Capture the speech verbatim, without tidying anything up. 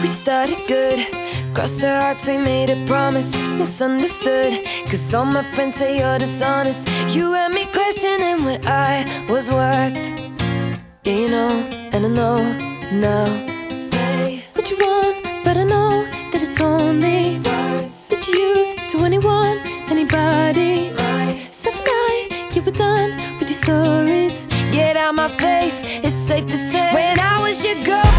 We started good, crossed our hearts, we made a promise. Misunderstood, cause all my friends say you're dishonest. You had me questioning what I was worth. Yeah, you know, and I know now. Say what you want, but I know that it's only words that you use to anyone, anybody. Myself and I, you were done with your stories. Get out my face, it's safe to say when I was your girl.